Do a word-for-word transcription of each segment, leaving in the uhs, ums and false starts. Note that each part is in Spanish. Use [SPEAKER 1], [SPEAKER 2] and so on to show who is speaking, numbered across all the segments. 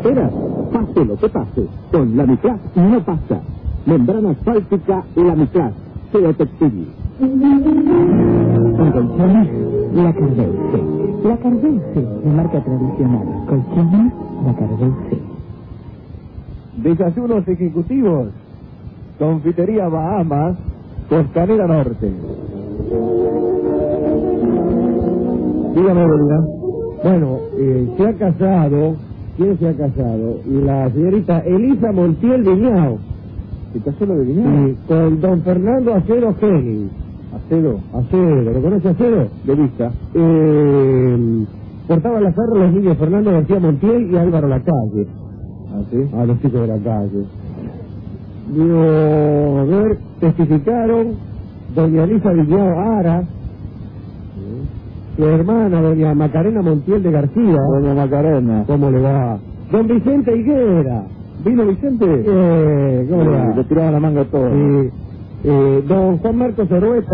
[SPEAKER 1] carretera, pase lo que pase, con Lamiclas no pasa. Membrana asfáltica Lamiclas, Geotextil.
[SPEAKER 2] Con colchones, la Cardelce. La Cardelce, de marca tradicional. Colchones, la Cardelce.
[SPEAKER 3] Desayunos ejecutivos. Confitería Bahamas, Costanera Norte. Dígame, Bolívar.
[SPEAKER 4] Bueno, eh, se ha casado, ¿quién se ha casado? La señorita Elisa Montiel Viñao.
[SPEAKER 3] ¿Se casó lo de Viñao?
[SPEAKER 4] Sí, con don Fernando Acedo Henning.
[SPEAKER 3] Acedo.
[SPEAKER 4] Acedo, ¿lo conoce Acedo?
[SPEAKER 3] De vista.
[SPEAKER 4] Eh, portaban las armas los niños Fernando García Montiel y Álvaro Lacalle.
[SPEAKER 3] ¿Ah, sí?
[SPEAKER 4] A los chicos de la calle. Digo, a ver, testificaron doña Elisa Viñao Ara, su hermana, doña Macarena Montiel de García.
[SPEAKER 3] Doña Macarena.
[SPEAKER 4] ¿Cómo le va? Don Vicente Higuera.
[SPEAKER 3] ¿Vino Vicente?
[SPEAKER 4] Eh, ¿Cómo le va?
[SPEAKER 3] Le tiraban la manga a todo.
[SPEAKER 4] Sí. Eh, don Juan Marcos Orueta,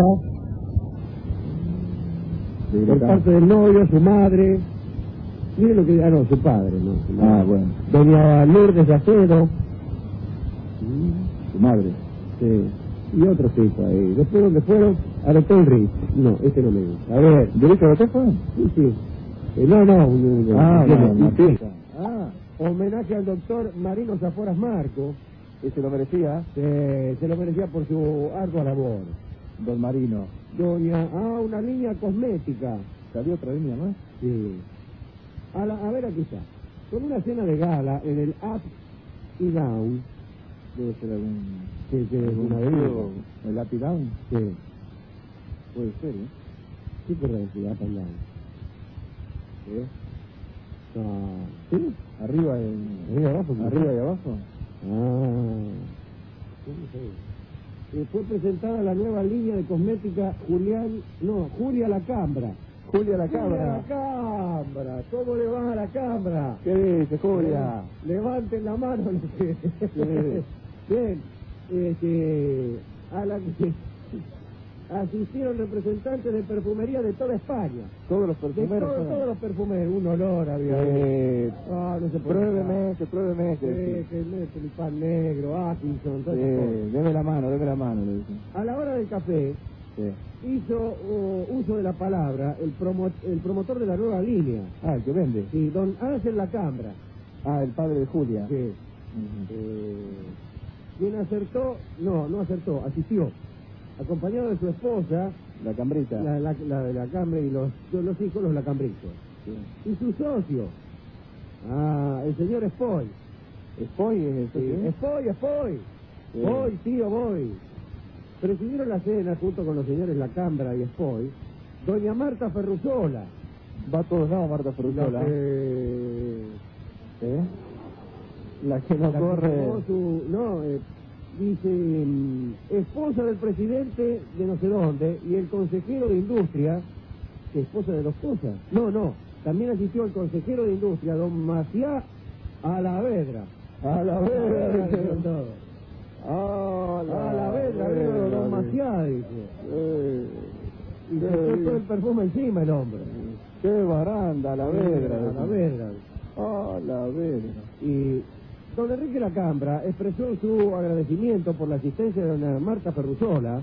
[SPEAKER 3] Sí,
[SPEAKER 4] por
[SPEAKER 3] está.
[SPEAKER 4] parte del novio, su madre. Mire lo que... Ah, no, su padre, ¿no? Su
[SPEAKER 3] Ah,
[SPEAKER 4] madre.
[SPEAKER 3] bueno.
[SPEAKER 4] Doña Lourdes Acedo.
[SPEAKER 3] Su madre.
[SPEAKER 4] Sí. Y otros hijos ahí. Después, ¿dónde fueron? Al Hotel Ritz. No, este no me gusta. A ver.
[SPEAKER 3] ¿Derecho de fue?
[SPEAKER 4] Sí, sí. Eh, no, no. Un, un,
[SPEAKER 3] Ah,
[SPEAKER 4] un-
[SPEAKER 3] bueno,
[SPEAKER 4] un-
[SPEAKER 3] una fiesta.
[SPEAKER 4] Ah, homenaje al doctor Marino Zaforas Marco.
[SPEAKER 3] Que se lo merecía.
[SPEAKER 4] Eh, se lo merecía por su ardua labor.
[SPEAKER 3] Don Marino.
[SPEAKER 4] Doña... Ah, una línea cosmética.
[SPEAKER 3] ¿Salió otra línea más?
[SPEAKER 4] Sí. A, la, a ver, aquí está. Con una cena de gala en el Up y Down.
[SPEAKER 3] Debe ser algún...
[SPEAKER 4] Sí, que es
[SPEAKER 3] algún
[SPEAKER 4] una
[SPEAKER 3] avión.
[SPEAKER 4] bebida.
[SPEAKER 3] ¿El Happy Down?
[SPEAKER 4] Sí.
[SPEAKER 3] Puede ser, ¿eh?
[SPEAKER 4] ¿Qué querrá decir Up and Down?
[SPEAKER 3] ¿Eh?
[SPEAKER 4] Ah, ¿sí?
[SPEAKER 3] Arriba y...
[SPEAKER 4] Arriba y abajo.
[SPEAKER 3] Arriba y abajo.
[SPEAKER 4] Ah. ¿Cómo se ve? Eh, fue presentada la nueva línea de cosmética Julián... No, Julia la Cambra.
[SPEAKER 3] Julia la
[SPEAKER 4] Julia
[SPEAKER 3] Cabra.
[SPEAKER 4] la Cambra. ¿Cómo le va a la Cambra?
[SPEAKER 3] ¿Qué dice, Julia?
[SPEAKER 4] Levanten la mano. Bien, este, a la que asistieron representantes de perfumería de toda España.
[SPEAKER 3] Todos los
[SPEAKER 4] De
[SPEAKER 3] perfumeros.
[SPEAKER 4] todo-
[SPEAKER 3] son-
[SPEAKER 4] todos los perfumeros, un olor había.
[SPEAKER 3] Eh,
[SPEAKER 4] Ah, no se puede.
[SPEAKER 3] pruébeme, que pruébeme.
[SPEAKER 4] Sí,
[SPEAKER 3] Que, sí.
[SPEAKER 4] que el tulipán negro, Atkinson, todas esas cosas.
[SPEAKER 3] Sí, deme la mano, deme la mano, le dicen.
[SPEAKER 4] A la hora del café,
[SPEAKER 3] Sí.
[SPEAKER 4] hizo uh, uso de la palabra el, promo, el promotor de la nueva línea.
[SPEAKER 3] Ah, el que vende.
[SPEAKER 4] Sí, don Ángel La Cambra.
[SPEAKER 3] Ah, el padre de Julia.
[SPEAKER 4] Sí.
[SPEAKER 3] Ujú.
[SPEAKER 4] Eh, quien acertó, no, no acertó, asistió, acompañado de su esposa,
[SPEAKER 3] La cambrita.
[SPEAKER 4] la, la, la de la Cambre y los, los hijos, los lacambritos.
[SPEAKER 3] Sí.
[SPEAKER 4] Y su socio, ah, el señor Espoy.
[SPEAKER 3] Spoy es el
[SPEAKER 4] Sí,
[SPEAKER 3] socio.
[SPEAKER 4] Espoy, Espoy.
[SPEAKER 3] Sí.
[SPEAKER 4] Voy, tío, voy. Presidieron la cena junto con los señores La Cambra y Espoy, doña Marta Ferrusola.
[SPEAKER 3] Va a todos lados Marta
[SPEAKER 4] La
[SPEAKER 3] Ferrusola.
[SPEAKER 4] que,
[SPEAKER 3] ¿Eh? La que no
[SPEAKER 4] la que
[SPEAKER 3] corre.
[SPEAKER 4] tomó su- no, eh, dice, mm, esposa del presidente de no sé dónde y el consejero de industria, que esposa de dos cosas. No, no, también asistió el consejero de industria, don Maciá Alavedra.
[SPEAKER 3] A la vez.
[SPEAKER 4] Dijeron todos.
[SPEAKER 3] Ah,
[SPEAKER 4] A la vedra, vino don Maciá, dice.
[SPEAKER 3] Eh,
[SPEAKER 4] Y se echó todo el perfume encima el hombre.
[SPEAKER 3] qué baranda, a la vedra.
[SPEAKER 4] A la vedra.
[SPEAKER 3] Ah, la vedra.
[SPEAKER 4] Y don Enrique Lacambra expresó su agradecimiento por la asistencia de doña Marta Ferrusola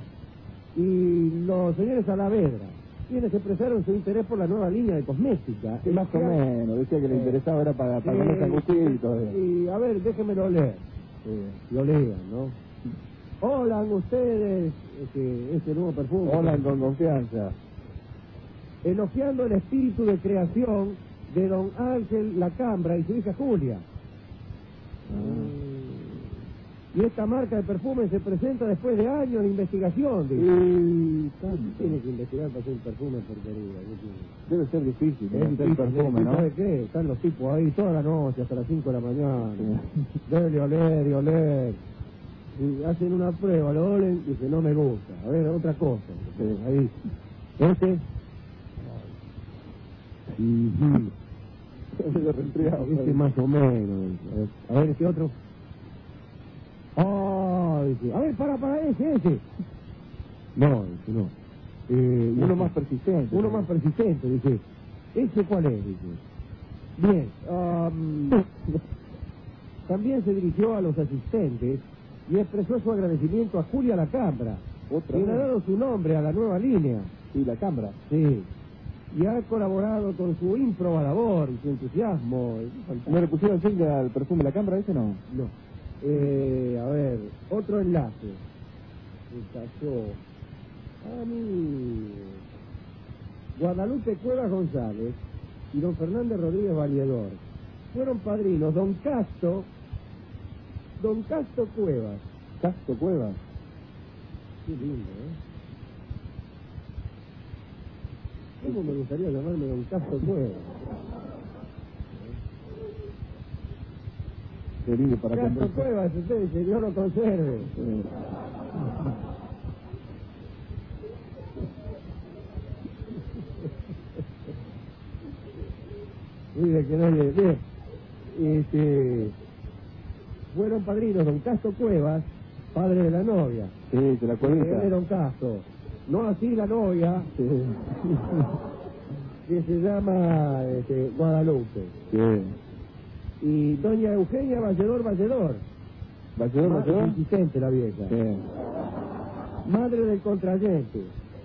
[SPEAKER 4] y los señores Alavedra, quienes expresaron su interés por la nueva línea de cosmética.
[SPEAKER 3] Sí, más o menos. Decía que le interesaba, era para, para comer sanguchitos. eh.
[SPEAKER 4] Y a ver, déjenmelo leer.
[SPEAKER 3] Sí.
[SPEAKER 4] Lo lean, ¿no? Hola ustedes, este, este nuevo perfume.
[SPEAKER 3] Hola, con confianza.
[SPEAKER 4] Elogiando el espíritu de creación de don Ángel Lacambra y su hija Julia. Y esta marca de perfume se presenta después de años de investigación. Dice.
[SPEAKER 3] Y tanto.
[SPEAKER 4] Tiene que investigar para hacer un perfume porquería. ¿Qué tiene?
[SPEAKER 3] Debe ser difícil,
[SPEAKER 4] Es
[SPEAKER 3] ¿eh? Hacer
[SPEAKER 4] difícil,
[SPEAKER 3] perfume,
[SPEAKER 4] ¿y
[SPEAKER 3] ¿no?
[SPEAKER 4] ¿Sabe qué? Están los tipos ahí toda la noche hasta las cinco de la mañana.
[SPEAKER 3] Sí.
[SPEAKER 4] Debe oler y oler. Y hacen una prueba, lo olen y dice, no me gusta. A ver, otra cosa.
[SPEAKER 3] Sí.
[SPEAKER 4] Ahí. Este. Ujú.
[SPEAKER 3] De resfriado.
[SPEAKER 4] Este más o menos. A ver, este otro. Ah, dice, a ver, para, para ese, ese. No, dice, no. Eh,
[SPEAKER 3] Uno
[SPEAKER 4] este,
[SPEAKER 3] más persistente.
[SPEAKER 4] Uno más persistente, dice. ¿Ese cuál es? Dice. Bien. am, También se dirigió a los asistentes y expresó su agradecimiento a Julia Lacambra,
[SPEAKER 3] Otra
[SPEAKER 4] quien ha
[SPEAKER 3] vez.
[SPEAKER 4] dado su nombre a la nueva línea.
[SPEAKER 3] Sí, la cámara.
[SPEAKER 4] Sí. Y ha colaborado con su ímproba labor y su entusiasmo. Es fantástico.
[SPEAKER 3] ¿No le pusieron jingle al perfume de la cámara ese no?
[SPEAKER 4] No. Eh, a ver, otro enlace. Se casó a mí. Guadalupe Cuevas González y don Fernández Rodríguez Valedor. Fueron padrinos don Casto, don Casto Cuevas.
[SPEAKER 3] Casto Cuevas.
[SPEAKER 4] Qué lindo, ¿eh? ¿Cómo me gustaría llamarme don Casto Cuevas?
[SPEAKER 3] Qué lindo para
[SPEAKER 4] Casto
[SPEAKER 3] conversar.
[SPEAKER 4] Cuevas, usted, que Dios lo conserve.
[SPEAKER 3] Eh,
[SPEAKER 4] Mire que no le... Bien. Este, fueron padrinos don Casto Cuevas, padre de la novia.
[SPEAKER 3] Sí, se la
[SPEAKER 4] Él
[SPEAKER 3] cuelita.
[SPEAKER 4] es don Casto. No así la novia,
[SPEAKER 3] Sí.
[SPEAKER 4] que se llama este, Guadalupe.
[SPEAKER 3] Sí.
[SPEAKER 4] Y doña Eugenia Valledor Valledor.
[SPEAKER 3] ¿Valledor,
[SPEAKER 4] Más
[SPEAKER 3] Valledor?
[SPEAKER 4] insistente la vieja.
[SPEAKER 3] Sí.
[SPEAKER 4] Madre del contrayente.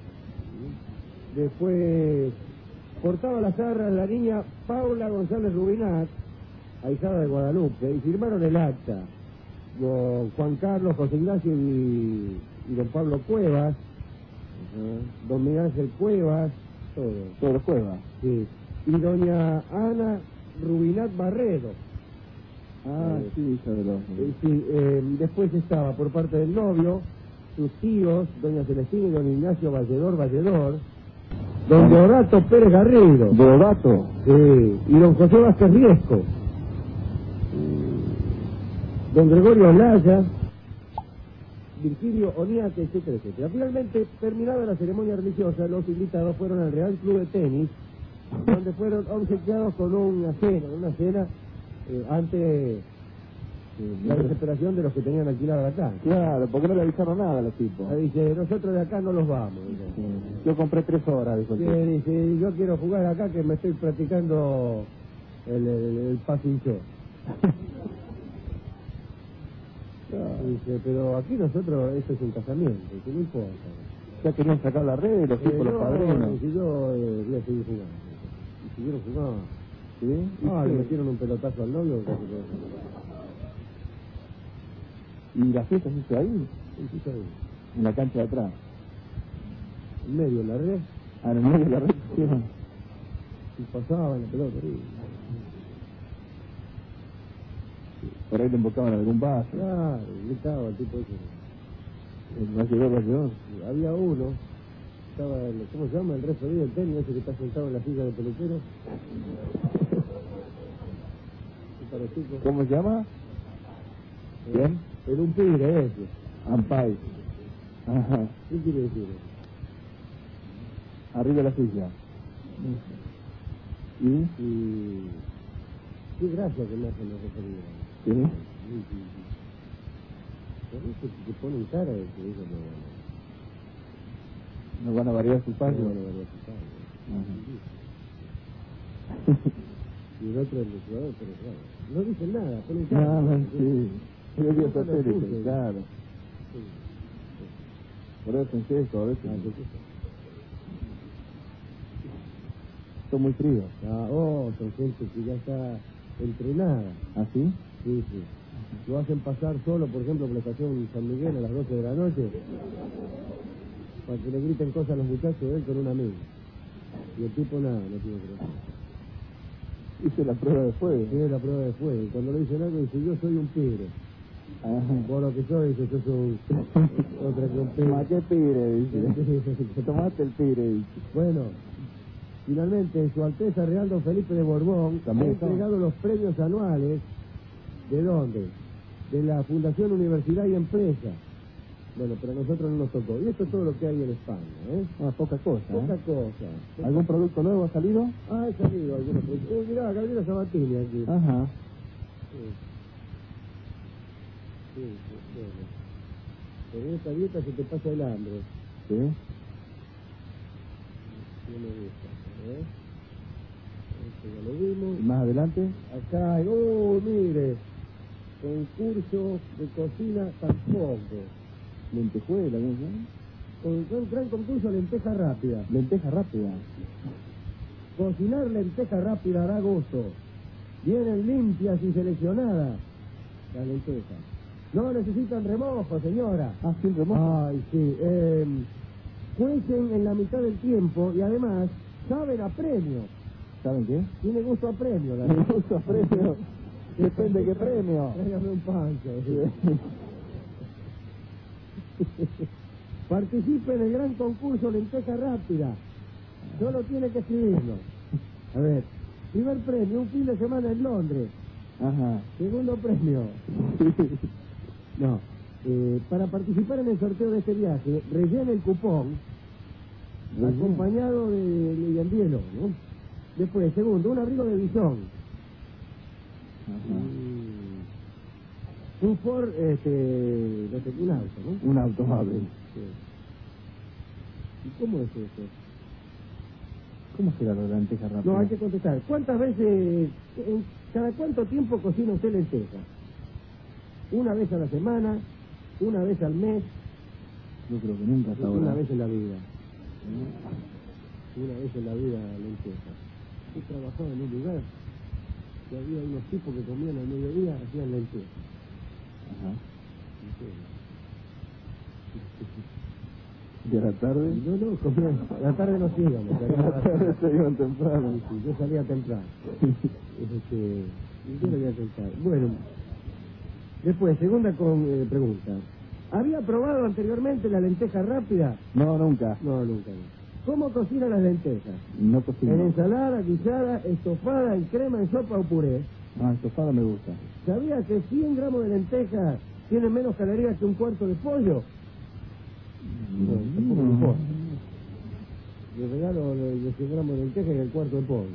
[SPEAKER 4] Después portaba las arras la niña Paula González Rubinat, ahijada de Guadalupe, y firmaron el acta. Don Juan Carlos, José Ignacio y, y don Pablo Cuevas, uh-huh. Don Miguel Ángel Cuevas, todo.
[SPEAKER 3] Todos los Cuevas.
[SPEAKER 4] Sí. Y doña Ana Rubinat Barredo.
[SPEAKER 3] Ah,
[SPEAKER 4] Eh,
[SPEAKER 3] sí, hija de los...
[SPEAKER 4] Eh, sí, eh, después estaba por parte del novio, sus tíos, doña Celestina y don Ignacio Valledor Valledor, don Deodato Pérez Garrido,
[SPEAKER 3] Deodato.
[SPEAKER 4] sí, y don José Vázquez Riesco, don Gregorio Olaya, Virgilio Oniate, etcétera, etcétera. Finalmente, terminada la ceremonia religiosa, los invitados fueron al Real Club de Tenis, donde fueron obsequiados con una cena, una cena eh, ante la desesperación de los que tenían alquilada la casa.
[SPEAKER 3] Claro, porque no le avisaron nada a los tipos.
[SPEAKER 4] Ah, dice, nosotros de acá no los vamos. Dice,
[SPEAKER 3] Sí. Yo compré tres horas, dijo el
[SPEAKER 4] Sí,
[SPEAKER 3] tipo.
[SPEAKER 4] dice, yo quiero jugar acá que me estoy practicando el, el, el passing shot. Dice, pero aquí nosotros, esto es un casamiento, que no importa.
[SPEAKER 3] Ya querían sacar la red, los tipos,
[SPEAKER 4] Eh,
[SPEAKER 3] los
[SPEAKER 4] no,
[SPEAKER 3] padrinos.
[SPEAKER 4] dice, yo eh, voy a seguir jugando. Y siguieron jugando.
[SPEAKER 3] ¿Sí?
[SPEAKER 4] Ah,
[SPEAKER 3] ¿Y
[SPEAKER 4] le
[SPEAKER 3] qué?
[SPEAKER 4] metieron un pelotazo al novio. casi que-
[SPEAKER 3] ¿Y la fiesta se hizo ahí?
[SPEAKER 4] Sí, sí, está bien.
[SPEAKER 3] En la cancha de atrás.
[SPEAKER 4] En medio, en la red,
[SPEAKER 3] Ah, en el medio de la red. Sí.
[SPEAKER 4] y pasaba en la pelota. Sí.
[SPEAKER 3] Por ahí le embocaban algún vaso.
[SPEAKER 4] Claro, gritaba el tipo ese.
[SPEAKER 3] El Valledor, Valledor.
[SPEAKER 4] Había uno, estaba el, ¿cómo se llama? El referee del tenis, ese que está sentado en la silla de peluquero. Y para los chicos,
[SPEAKER 3] ¿Cómo se llama?
[SPEAKER 4] eh,
[SPEAKER 3] ¿Quién?
[SPEAKER 4] El un tigre ese.
[SPEAKER 3] Ampay. Ajá.
[SPEAKER 4] ¿Qué quiere decir?
[SPEAKER 3] Arriba de la silla. ¿Y?
[SPEAKER 4] Y qué gracia que me hacen los referidos.
[SPEAKER 3] ¿Sí?
[SPEAKER 4] Sí, sí, sí. Por eso que te ponen cara de que ellos no
[SPEAKER 3] ¿No van a variar su
[SPEAKER 4] van
[SPEAKER 3] paso?
[SPEAKER 4] no van a ver su padre. Y el otro es el jugador, pero claro. No dicen nada, ponen cara.
[SPEAKER 3] No, no, sí. Yo vi
[SPEAKER 4] No
[SPEAKER 3] el
[SPEAKER 4] se lo
[SPEAKER 3] satélite,
[SPEAKER 4] escuchen.
[SPEAKER 3] claro.
[SPEAKER 4] Sí.
[SPEAKER 3] Por eso pensé esto, a veces.
[SPEAKER 4] Ah, ¿qué es eso?
[SPEAKER 3] Son muy fríos.
[SPEAKER 4] Ah, oh, son gente que ya está entrenada.
[SPEAKER 3] ¿Así?
[SPEAKER 4] Sí, sí. Lo hacen pasar solo, por ejemplo, por la estación San Miguel a las doce de la noche, para que le griten cosas a los muchachos de él con un amigo. Y el tipo nada, no tiene que decir.
[SPEAKER 3] Hice la prueba de fuego.
[SPEAKER 4] Tiene la prueba de fuego. Y cuando le dicen algo, dice, yo soy un tigre.
[SPEAKER 3] Ajá.
[SPEAKER 4] Por lo que soy, dice, yo soy otra que un
[SPEAKER 3] Toma,
[SPEAKER 4] tigre.
[SPEAKER 3] ¿qué tigre? Dice. Te tomaste el tigre, dice.
[SPEAKER 4] Bueno, finalmente, Su Alteza Real Don Felipe de Borbón
[SPEAKER 3] También
[SPEAKER 4] ha
[SPEAKER 3] está.
[SPEAKER 4] entregado los premios anuales. ¿De dónde? De la Fundación Universidad y Empresa. Bueno, pero a nosotros no nos tocó. Y esto es todo lo que hay en España, ¿eh?
[SPEAKER 3] Ah, poca cosa.
[SPEAKER 4] Poca
[SPEAKER 3] ¿eh?
[SPEAKER 4] cosa.
[SPEAKER 3] ¿Algún producto nuevo ha salido?
[SPEAKER 4] Ah, he salido algunos. Eh, mirá, Gabriela Sabatini aquí.
[SPEAKER 3] Ajá.
[SPEAKER 4] Sí. Sí, sí, bueno. Pero en esta dieta se te pasa el hambre.
[SPEAKER 3] Sí.
[SPEAKER 4] No me gusta, ¿eh? Este ya lo vimos.
[SPEAKER 3] ¿Y más adelante?
[SPEAKER 4] Acá hay, ¡oh, mire! concurso de cocina tampoco.
[SPEAKER 3] Lentejuela, ¿no?
[SPEAKER 4] Con un gran concurso lenteja rápida.
[SPEAKER 3] Lenteja rápida.
[SPEAKER 4] Cocinar lenteja rápida hará gusto. Vienen limpias y seleccionadas las lentejas. No necesitan remojo, señora.
[SPEAKER 3] Ah, sin remojo.
[SPEAKER 4] Ay, sí. Eh, cuecen en la mitad del tiempo y además saben a premio.
[SPEAKER 3] ¿Saben qué?
[SPEAKER 4] Tiene gusto a premio. La
[SPEAKER 3] Tiene gusto a premio. Depende qué premio.
[SPEAKER 4] Tráigame un pancho. Participe en el gran concurso lenteja rápida. Solo tiene que escribirlo. A ver, primer premio, un fin de semana en Londres.
[SPEAKER 3] Ajá.
[SPEAKER 4] Segundo premio. No, eh, para participar en el sorteo de este viaje, rellene el cupón
[SPEAKER 3] Rellena.
[SPEAKER 4] acompañado de, de hielo, ¿no? Después, segundo, un abrigo de bisón.
[SPEAKER 3] Ajá.
[SPEAKER 4] Mm, un Ford, este, no sé, un auto, ¿no?
[SPEAKER 3] Un automóvil.
[SPEAKER 4] Sí. ¿Y cómo es eso?
[SPEAKER 3] ¿Cómo será la lenteja rápida?
[SPEAKER 4] No, hay que contestar. ¿Cuántas veces, en cada cuánto tiempo cocina usted lentejas? ¿Una vez a la semana? ¿Una vez al mes?
[SPEAKER 3] Yo creo que nunca hasta ahora.
[SPEAKER 4] Una vez en la vida. Una vez en la vida lentejas. Yo trabajaba en un lugar que había unos tipos que comían al mediodía, hacían lentejas.
[SPEAKER 3] Ajá.
[SPEAKER 4] ¿Y
[SPEAKER 3] ¿Y a la tarde?
[SPEAKER 4] no, no, comían. A la tarde no íbamos.
[SPEAKER 3] A la tarde se iban temprano.
[SPEAKER 4] Sí, yo salía temprano. Este, y yo le voy a contar. Bueno, después, segunda con, eh, pregunta. ¿Había probado anteriormente la lenteja rápida?
[SPEAKER 3] No, nunca.
[SPEAKER 4] No, nunca. No. ¿Cómo cocina las lentejas?
[SPEAKER 3] No
[SPEAKER 4] ¿En
[SPEAKER 3] cocino.
[SPEAKER 4] ensalada, guisada, estofada, en crema, en sopa o puré?
[SPEAKER 3] Ah, estofada me gusta.
[SPEAKER 4] ¿Sabía que cien gramos de lentejas tienen menos calorías que un cuarto de pollo? No, tampoco me importa. Le regalo los cien gramos de lentejas y el cuarto de pollo.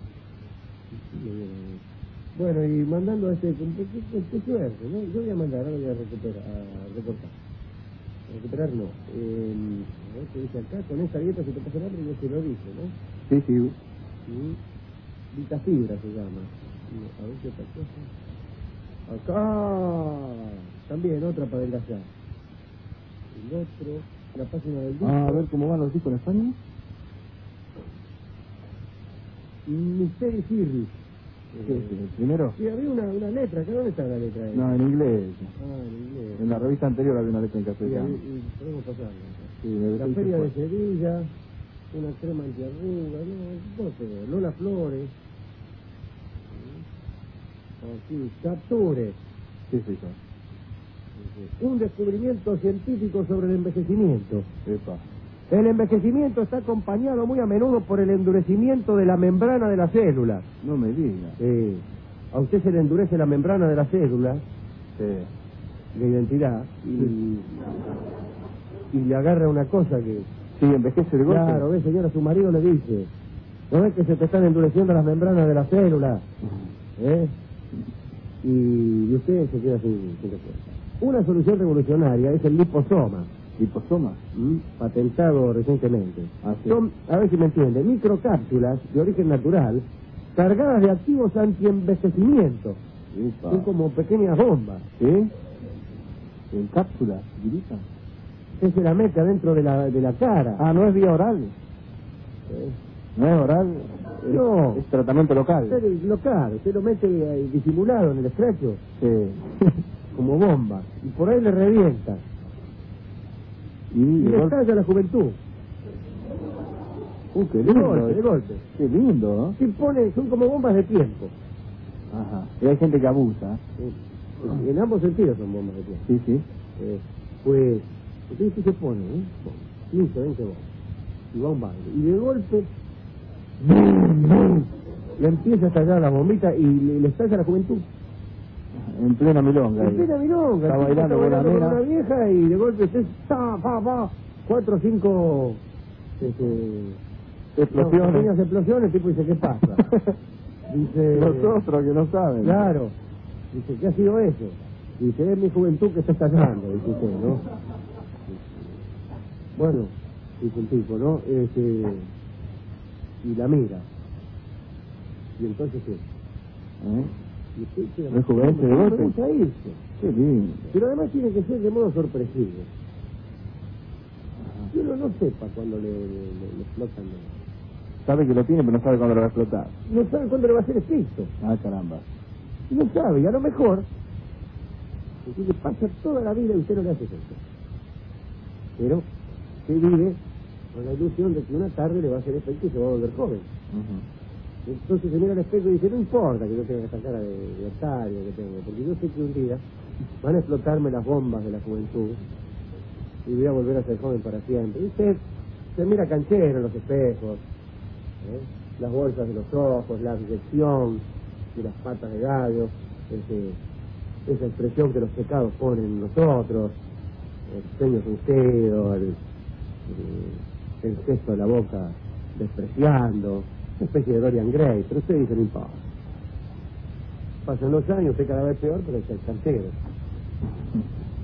[SPEAKER 4] Bueno, y mandando este, con qué, qué- qué suerte, ¿no? Yo voy a mandar, ahora voy a recuperar, a recortar. A recuperar no. Eh, a ver qué dice acá, con esta dieta se te pasa el hambre y yo se lo dice, ¿no?
[SPEAKER 3] Sí, sí.
[SPEAKER 4] Sí. Vitafibra se llama. A ver qué otra cosa. Acá. También otra para adelgazar. El otro, la página del disco.
[SPEAKER 3] Ah, a ver cómo van los discos en España.
[SPEAKER 4] Mystery Series.
[SPEAKER 3] ¿Qué es? ¿El primero?
[SPEAKER 4] Sí, había una, una letra. ¿Acá dónde está la letra? ahí?
[SPEAKER 3] No, en inglés.
[SPEAKER 4] Ah, en inglés.
[SPEAKER 3] En la revista anterior había una letra en
[SPEAKER 4] Sí,
[SPEAKER 3] castellano.
[SPEAKER 4] ahí- y podemos pasarla.
[SPEAKER 3] Sí, me
[SPEAKER 4] La
[SPEAKER 3] parece
[SPEAKER 4] Feria
[SPEAKER 3] que
[SPEAKER 4] de
[SPEAKER 3] fue.
[SPEAKER 4] Sevilla, una crema antiarruga, no, no sé, Lola Flores. Aquí, Capture.
[SPEAKER 3] Sí, sí, sí.
[SPEAKER 4] Un descubrimiento científico sobre el envejecimiento.
[SPEAKER 3] Epa.
[SPEAKER 4] El envejecimiento está acompañado muy a menudo por el endurecimiento de la membrana de las células.
[SPEAKER 3] No me digas.
[SPEAKER 4] Eh, a usted se le endurece la membrana de las células
[SPEAKER 3] Sí.
[SPEAKER 4] de identidad y, y le agarra una cosa que...
[SPEAKER 3] Sí, envejece de golpe.
[SPEAKER 4] Claro, ve señora, su marido le dice, ¿no ves que se te están endureciendo las membranas de las células? ¿Eh? Y, y usted se queda sin, sin respuesta. Una solución revolucionaria es el liposoma.
[SPEAKER 3] Liposoma.
[SPEAKER 4] ¿Mm? Patentado recientemente.
[SPEAKER 3] Ah, sí.
[SPEAKER 4] Son, a ver si me entiende, microcápsulas de origen natural cargadas de activos antienvejecimiento.
[SPEAKER 3] Epa.
[SPEAKER 4] Son como pequeñas bombas.
[SPEAKER 3] ¿Sí? En cápsula, chiquitita.
[SPEAKER 4] Usted se la mete adentro de la, de la cara.
[SPEAKER 3] Ah, no es vía oral.
[SPEAKER 4] ¿Eh?
[SPEAKER 3] No es oral. Es,
[SPEAKER 4] No.
[SPEAKER 3] es tratamiento local.
[SPEAKER 4] Usted es local, usted lo mete eh, disimulado en el estrecho,
[SPEAKER 3] Sí.
[SPEAKER 4] como bomba, y por ahí le revienta.
[SPEAKER 3] Y,
[SPEAKER 4] Y
[SPEAKER 3] de
[SPEAKER 4] le
[SPEAKER 3] golpe.
[SPEAKER 4] estalla la juventud.
[SPEAKER 3] Uh, qué
[SPEAKER 4] De
[SPEAKER 3] lindo.
[SPEAKER 4] golpe, de golpe.
[SPEAKER 3] Qué lindo, ¿no?
[SPEAKER 4] Sí, pone, son como bombas de tiempo.
[SPEAKER 3] Ajá. Y hay gente que abusa.
[SPEAKER 4] Sí. En ambos sentidos son bombas de tiempo.
[SPEAKER 3] Sí, sí.
[SPEAKER 4] Eh, pues, usted sí se pone, ¿eh? quince, veinte bombas. Y va a un baile. Y de golpe, ¡bum, bum! Le empieza a estallar la bombita y le, le estalla la juventud.
[SPEAKER 3] En plena milonga.
[SPEAKER 4] En
[SPEAKER 3] ahí.
[SPEAKER 4] plena milonga.
[SPEAKER 3] Está
[SPEAKER 4] el tipo
[SPEAKER 3] bailando con la
[SPEAKER 4] con
[SPEAKER 3] nena.
[SPEAKER 4] una vieja y de golpe usted, ta, pa, pa, cuatro o cinco este,
[SPEAKER 3] Explosiones.
[SPEAKER 4] no, pequeñas explosiones, el tipo dice, ¿qué pasa? Dice,
[SPEAKER 3] Nosotros que no saben.
[SPEAKER 4] claro, dice, ¿qué ha sido eso? Dice, es mi juventud que está estallando, dice usted, ¿no? Bueno, dice el tipo, ¿no? Este, y la mira. Y entonces, ¿qué?
[SPEAKER 3] ¿Eh?
[SPEAKER 4] Y usted quiere-
[SPEAKER 3] Rejuvenece de
[SPEAKER 4] me
[SPEAKER 3] golpe.
[SPEAKER 4] gusta irse.
[SPEAKER 3] Qué lindo.
[SPEAKER 4] Pero además tiene que ser de modo sorpresivo. Que uno no sepa cuando le, le, le- le explotan. ¿No?
[SPEAKER 3] Sabe que lo tiene, pero no sabe cuándo lo va a explotar.
[SPEAKER 4] no sabe cuándo le va a hacer efecto.
[SPEAKER 3] Ah, caramba.
[SPEAKER 4] No sabe, y a lo mejor, entonces pasa toda la vida y usted no le hace efecto. Pero se vive con la ilusión de que una tarde le va a hacer efecto y se va a volver joven.
[SPEAKER 3] Ujú.
[SPEAKER 4] Entonces se mira al espejo y dice, no importa que yo tenga esta cara de, de otario que tengo, porque yo sé que un día van a explotarme las bombas de la juventud y voy a volver a ser joven para siempre. Y usted se mira canchero en los espejos, ¿eh? Las bolsas de los ojos, la inyección de las patas de gallo, ese, esa expresión que los pecados ponen en nosotros, el ceño fruncido, el, el, el gesto de la boca despreciando, una especie de Dorian Gray, pero usted dice, no importa. Pasan los años, usted cada vez peor, pero es el cantero.